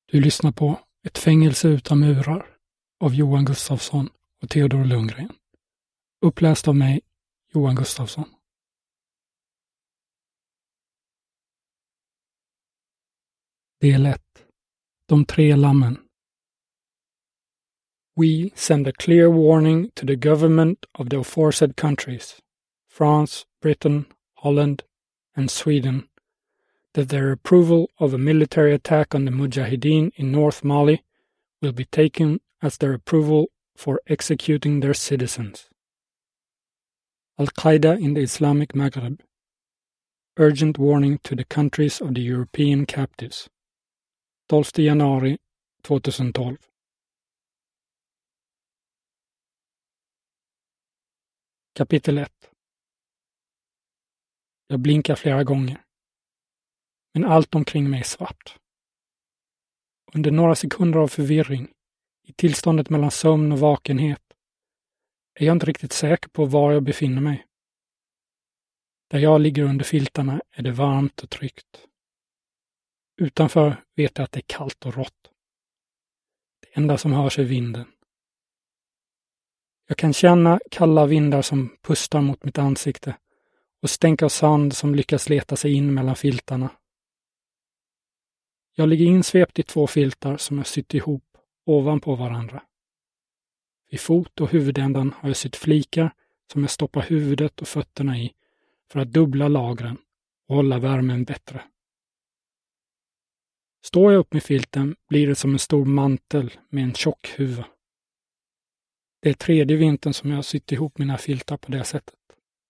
Du lyssnar på Ett fängelse utan murar av Johan Gustafsson och Theodor Lundgren. Uppläst av mig, Johan Gustafsson. Del 1. De tre lammen. We send a clear warning to the government of the aforesaid countries, France, Britain, Holland, and Sweden, that their approval of a military attack on the Mujahideen in North Mali will be taken as their approval for executing their citizens. Al-Qaeda in the Islamic Maghreb. Urgent warning to the countries of the European captives. 12 januari 2012. Kapitel 1. Jag blinkar flera gånger. Men allt omkring mig är svart. Under några sekunder av förvirring, i tillståndet mellan sömn och vakenhet, är jag inte riktigt säker på var jag befinner mig. Där jag ligger under filtarna är det varmt och tryggt. Utanför vet jag att det är kallt och rått. Det enda som hörs är vinden. Jag kan känna kalla vindar som pustar mot mitt ansikte och stänk av sand som lyckas leta sig in mellan filtarna. Jag ligger insvept i 2 filtar som jag sytt ihop ovanpå varandra. Vid fot och huvudändan har jag sytt flikar som jag stoppar huvudet och fötterna i för att dubbla lagren och hålla värmen bättre. Står jag upp med filten blir det som en stor mantel med en tjock huva. Det är 3:e vintern som jag har sytt ihop mina filtar på det sättet.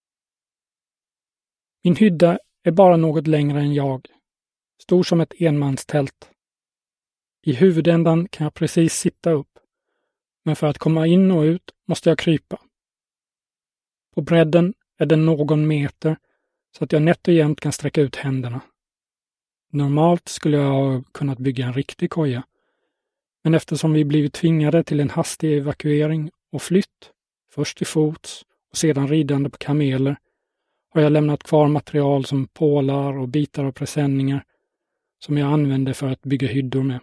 Min hydda är bara något längre än jag, stor som ett enmanstält. I huvudändan kan jag precis sitta upp, men för att komma in och ut måste jag krypa. På bredden är den någon meter så att jag nätt och jämnt kan sträcka ut händerna. Normalt skulle jag ha kunnat bygga en riktig koja, men eftersom vi blivit tvingade till en hastig evakuering och flytt, först till fots och sedan ridande på kameler, har jag lämnat kvar material som pålar och bitar av presenningar som jag använde för att bygga hyddor med.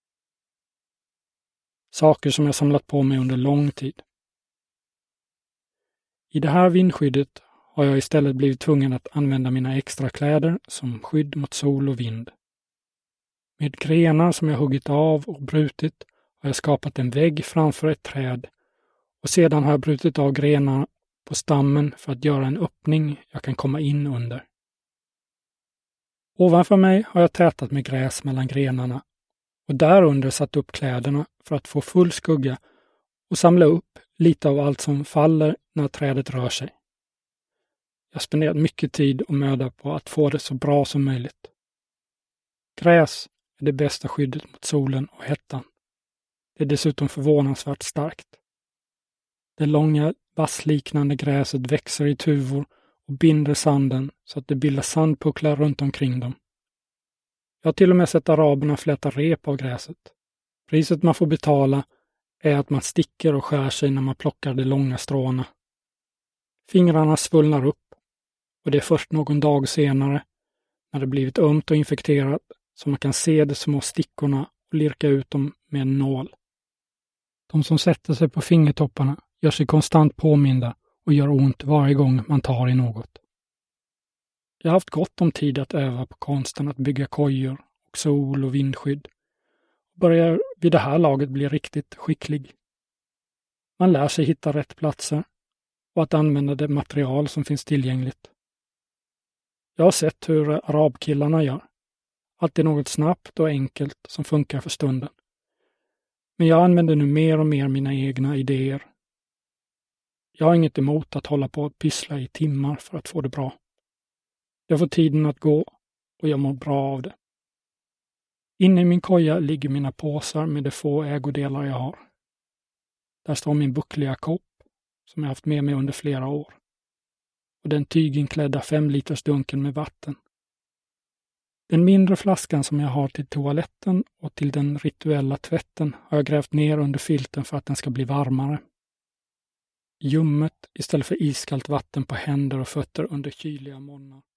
Saker som jag samlat på mig under lång tid. I det här vindskyddet har jag istället blivit tvungen att använda mina extra kläder som skydd mot sol och vind. Med grenar som jag huggit av och brutit har jag skapat en vägg framför ett träd och sedan har jag brutit av grenar på stammen för att göra en öppning jag kan komma in under. Ovanför mig har jag tätat med gräs mellan grenarna och därunder satt upp kläderna för att få full skugga och samla upp lite av allt som faller när trädet rör sig. Jag spenderat mycket tid och möda på att få det så bra som möjligt. Gräs är det bästa skyddet mot solen och hettan. Det är dessutom förvånansvärt starkt. Det långa, vassliknande gräset växer i tuvor och binder sanden så att det bildar sandpucklar runt omkring dem. Jag har till och med sett araberna fläta rep av gräset. Priset man får betala är att man sticker och skär sig när man plockar de långa stråna. Fingrarna svullnar upp och det är först någon dag senare, när det blivit ömt och infekterat, som man kan se de små stickorna och lirka ut dem med en nål. De som sätter sig på fingertopparna gör sig konstant påminda och gör ont varje gång man tar i något. Jag har haft gott om tid att öva på konsten att bygga kojor och sol- och vindskydd. Och börjar vid det här laget bli riktigt skicklig. Man lär sig hitta rätt platser och att använda det material som finns tillgängligt. Jag har sett hur arabkillarna gör. Alltid något snabbt och enkelt som funkar för stunden. Men jag använder nu mer och mer mina egna idéer. Jag har inget emot att hålla på och pyssla i timmar för att få det bra. Jag får tiden att gå och jag mår bra av det. Inne i min koja ligger mina påsar med de få ägodelar jag har. Där står min buckliga kopp som jag haft med mig under flera år. Och den tyginklädda 5-liters dunken med vatten. Den mindre flaskan som jag har till toaletten och till den rituella tvätten har jag grävt ner under filten för att den ska bli varmare. Ljummet istället för iskallt vatten på händer och fötter under kyliga morgnar.